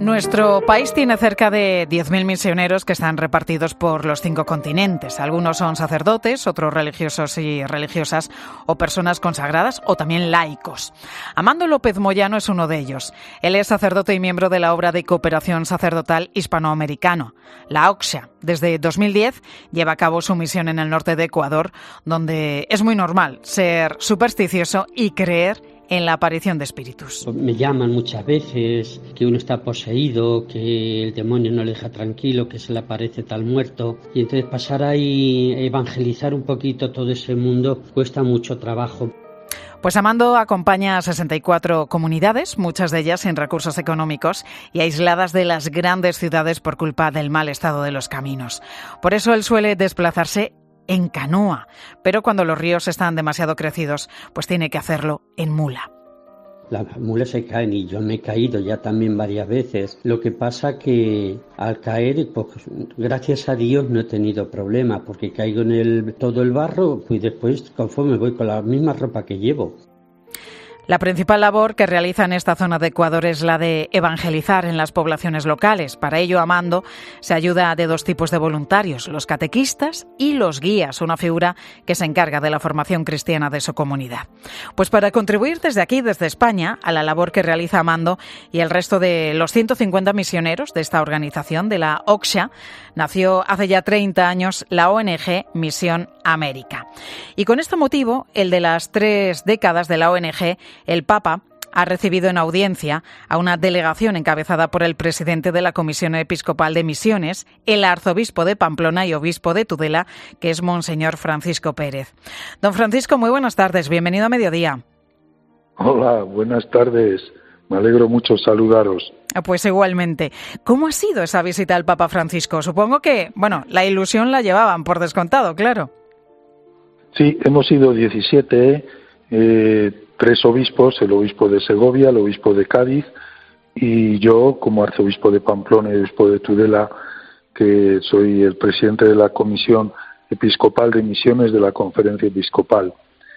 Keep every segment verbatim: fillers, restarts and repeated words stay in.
Nuestro país tiene cerca de diez mil misioneros que están repartidos por los cinco continentes. Algunos son sacerdotes, otros religiosos y religiosas o personas consagradas o también laicos. Amando López Moyano es uno de ellos. Él es sacerdote y miembro de la obra de cooperación sacerdotal hispanoamericano, la O C S A. Desde dos mil diez lleva a cabo su misión en el norte de Ecuador, donde es muy normal ser supersticioso y creer en la aparición de espíritus. Me llaman muchas veces que uno está poseído, que el demonio no le deja tranquilo, que se le aparece tal muerto. Y entonces pasar ahí, evangelizar un poquito todo ese mundo, cuesta mucho trabajo. Pues Amando acompaña a sesenta y cuatro comunidades, muchas de ellas sin recursos económicos y aisladas de las grandes ciudades por culpa del mal estado de los caminos. Por eso él suele desplazarse en canoa, pero cuando los ríos están demasiado crecidos, pues tiene que hacerlo en mula. Las mulas se caen y yo me he caído ya también varias veces. Lo que pasa que al caer, pues, gracias a Dios no he tenido problema, porque caigo en el, todo el barro y después conforme voy con la misma ropa que llevo. La principal labor que realiza en esta zona de Ecuador es la de evangelizar en las poblaciones locales. Para ello, Amando se ayuda de dos tipos de voluntarios, los catequistas y los guías, una figura que se encarga de la formación cristiana de su comunidad. Pues para contribuir desde aquí, desde España, a la labor que realiza Amando y el resto de los ciento cincuenta misioneros de esta organización, de la O C S A, nació hace ya treinta años la O N G Misión América. Y con este motivo, el de las tres décadas de la O N G, el Papa ha recibido en audiencia a una delegación encabezada por el presidente de la Comisión Episcopal de Misiones, el arzobispo de Pamplona y obispo de Tudela, que es Monseñor Francisco Pérez. Don Francisco, muy buenas tardes, bienvenido a Mediodía. Hola, buenas tardes, me alegro mucho saludaros. Pues igualmente. ¿Cómo ha sido esa visita al Papa Francisco? Supongo que, bueno, la ilusión la llevaban por descontado, claro. Sí, hemos sido diecisiete, eh, tres obispos, el obispo de Segovia, el obispo de Cádiz y yo como arzobispo de Pamplona y obispo de Tudela, que soy el presidente de la Comisión Episcopal de Misiones de la Conferencia Episcopal.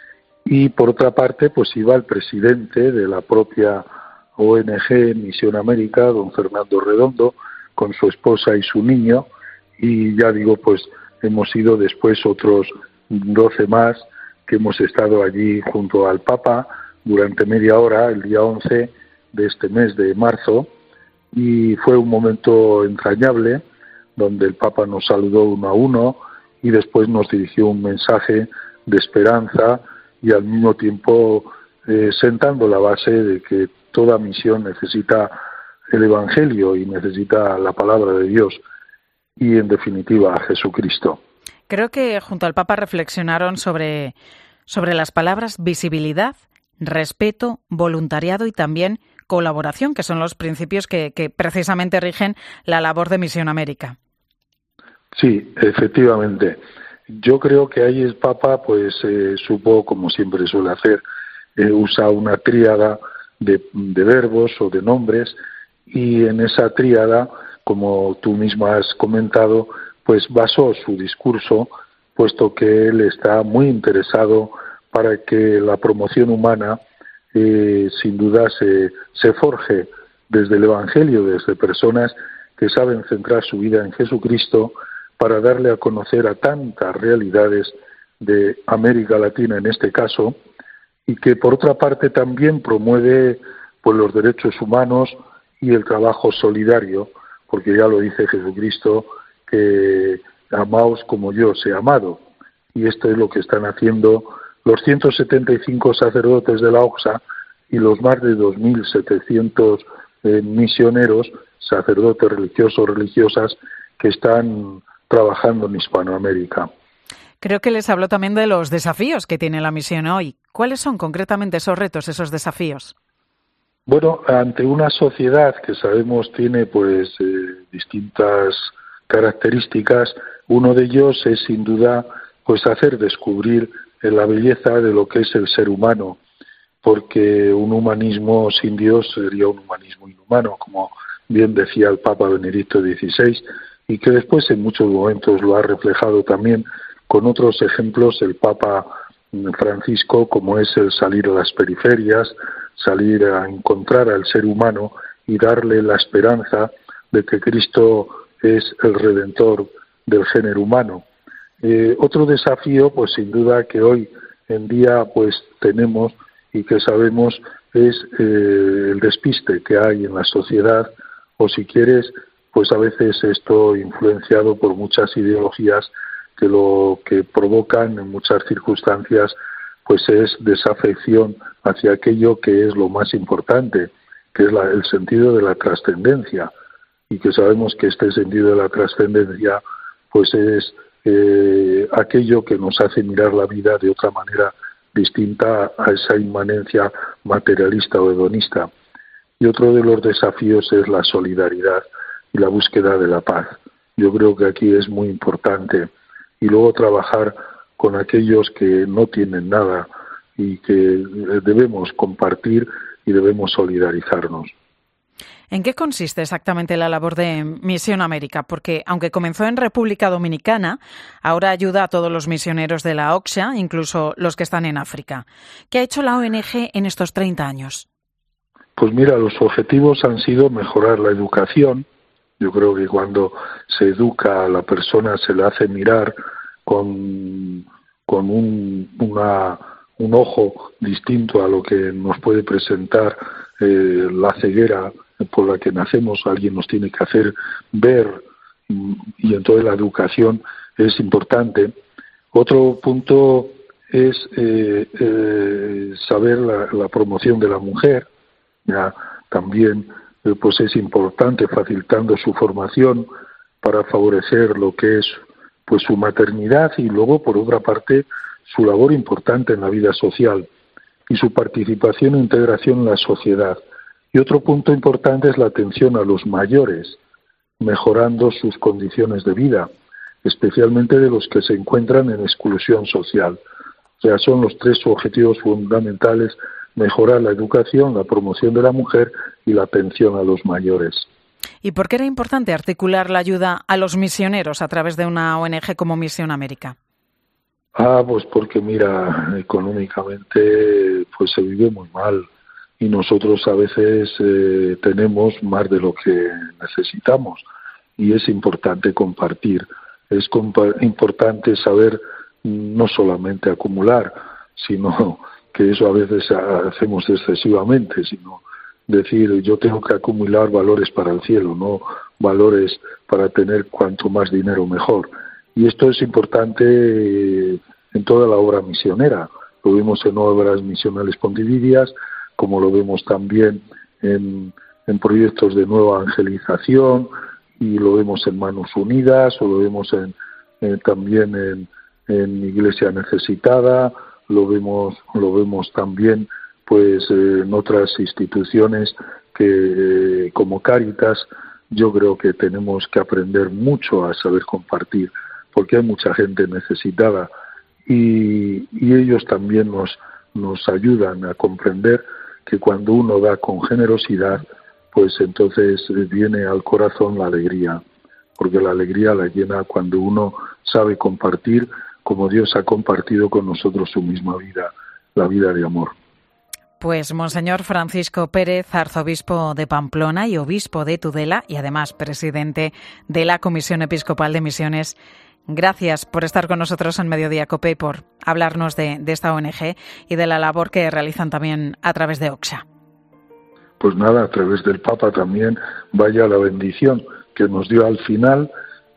Y por otra parte, pues iba el presidente de la propia O N G Misión América, don Fernando Redondo, con su esposa y su niño, y ya digo, pues hemos ido después otros doce más, que hemos estado allí junto al Papa durante media hora, el día once de este mes de marzo, y fue un momento entrañable, donde el Papa nos saludó uno a uno y después nos dirigió un mensaje de esperanza y al mismo tiempo eh, sentando la base de que toda misión necesita el Evangelio y necesita la palabra de Dios y, en definitiva, a Jesucristo. Creo que junto al Papa reflexionaron sobre, sobre las palabras visibilidad, respeto, voluntariado y también colaboración, que son los principios que, que precisamente rigen la labor de Misión América. Sí, efectivamente. Yo creo que ahí el Papa pues eh, supo, como siempre suele hacer, eh, usa una tríada de, de verbos o de nombres, y en esa tríada, como tú misma has comentado, pues basó su discurso, puesto que él está muy interesado para que la promoción humana eh, sin duda se, se forje desde el Evangelio, desde personas que saben centrar su vida en Jesucristo para darle a conocer a tantas realidades de América Latina en este caso, y que por otra parte también promueve pues los derechos humanos y el trabajo solidario, porque ya lo dice Jesucristo, que amaos como yo os he amado, y esto es lo que están haciendo los ciento setenta y cinco sacerdotes de la O C S A y los más de dos mil setecientos eh, misioneros, sacerdotes religiosos, religiosas, que están trabajando en Hispanoamérica. Creo que les habló también de los desafíos que tiene la misión hoy. ¿Cuáles son concretamente esos retos, esos desafíos? Bueno, ante una sociedad que sabemos tiene pues eh, distintas características, uno de ellos es sin duda pues hacer descubrir la belleza de lo que es el ser humano, porque un humanismo sin Dios sería un humanismo inhumano, como bien decía el Papa Benedicto dieciséis, y que después en muchos momentos lo ha reflejado también con otros ejemplos el Papa Francisco, como es el salir a las periferias, salir a encontrar al ser humano y darle la esperanza de que Cristo es el Redentor del género humano. Eh, otro desafío, pues sin duda que hoy en día pues tenemos y que sabemos es eh, el despiste que hay en la sociedad, o si quieres, pues a veces esto influenciado por muchas ideologías que lo que provocan en muchas circunstancias pues es desafección hacia aquello que es lo más importante, que es la, el sentido de la trascendencia, y que sabemos que este sentido de la trascendencia pues es eh, aquello que nos hace mirar la vida de otra manera distinta a esa inmanencia materialista o hedonista. Y otro de los desafíos es la solidaridad y la búsqueda de la paz. Yo creo que aquí es muy importante. Y luego trabajar con aquellos que no tienen nada y que debemos compartir y debemos solidarizarnos. ¿En qué consiste exactamente la labor de Misión América? Porque, aunque comenzó en República Dominicana, ahora ayuda a todos los misioneros de la O C S A, incluso los que están en África. ¿Qué ha hecho la O N G en estos treinta años? Pues mira, los objetivos han sido mejorar la educación. Yo creo que cuando se educa a la persona se le hace mirar con, con un, una, un ojo distinto a lo que nos puede presentar eh, la ceguera por la que nacemos. Alguien nos tiene que hacer ver, y entonces la educación es importante. Otro punto es eh, eh, saber la, la promoción de la mujer. Ya también eh, pues es importante facilitando su formación para favorecer lo que es pues su maternidad, y luego por otra parte su labor importante en la vida social y su participación e integración en la sociedad. Y otro punto importante es la atención a los mayores, mejorando sus condiciones de vida, especialmente de los que se encuentran en exclusión social. O sea, son los tres objetivos fundamentales: mejorar la educación, la promoción de la mujer y la atención a los mayores. ¿Y por qué era importante articular la ayuda a los misioneros a través de una O N G como Misión América? Ah, pues porque mira, económicamente pues se vive muy mal. Y nosotros a veces eh, tenemos más de lo que necesitamos, y es importante compartir, es compa- importante saber no solamente acumular, sino que eso a veces hacemos excesivamente, sino decir yo tengo que acumular valores para el cielo, no valores para tener cuanto más dinero mejor. Y esto es importante eh, en toda la obra misionera. Lo vemos en obras misionales pontificias, como lo vemos también en, en proyectos de nueva evangelización, y lo vemos en Manos Unidas, o lo vemos en, eh, también en, en Iglesia Necesitada, lo vemos, lo vemos también pues eh, en otras instituciones que eh, como Cáritas. Yo creo que tenemos que aprender mucho a saber compartir, porque hay mucha gente necesitada, y, y ellos también nos, nos ayudan a comprender que cuando uno da con generosidad, pues entonces viene al corazón la alegría, porque la alegría la llena cuando uno sabe compartir como Dios ha compartido con nosotros su misma vida, la vida de amor. Pues Monseñor Francisco Pérez, arzobispo de Pamplona y obispo de Tudela, y además presidente de la Comisión Episcopal de Misiones, gracias por estar con nosotros en Mediodía COPE y por hablarnos de, de esta O N G y de la labor que realizan también a través de O C S A. Pues nada, a través del Papa también vaya la bendición que nos dio al final,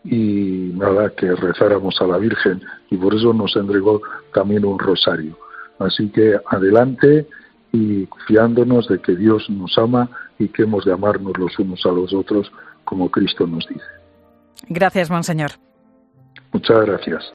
y nada, que rezáramos a la Virgen, y por eso nos entregó también un rosario. Así que adelante, y fiándonos de que Dios nos ama y que hemos de amarnos los unos a los otros como Cristo nos dice. Gracias, Monseñor. Muchas gracias.